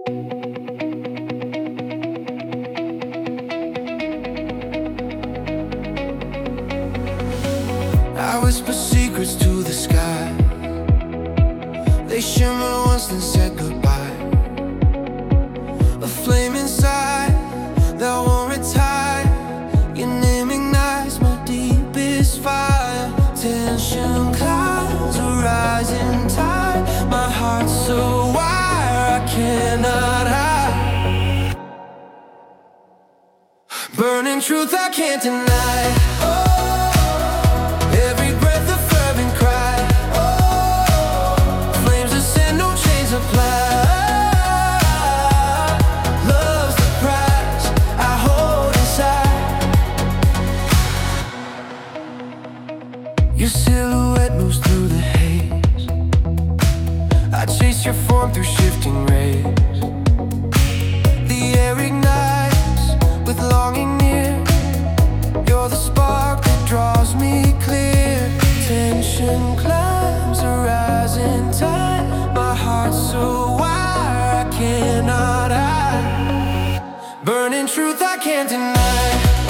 I whisper secrets to the sky. They shimmer once then said goodbye. A flame inside that won't retire. Your name ignites my deepest fire. Tension clouds a rising tide. My heart's so wire I cannot hide. Burning truth I can't deny. Every breath a fervent cry. Flames ascend, no chains apply. Love's the prize I hold inside. Your silhouette moves through the haze. I chase your form through shifting rays. The air ignites with longing near. You're the spark that draws me clear. Tension climbs a rising tide. My heart's so wire I cannot hide. Burning truth I can't deny.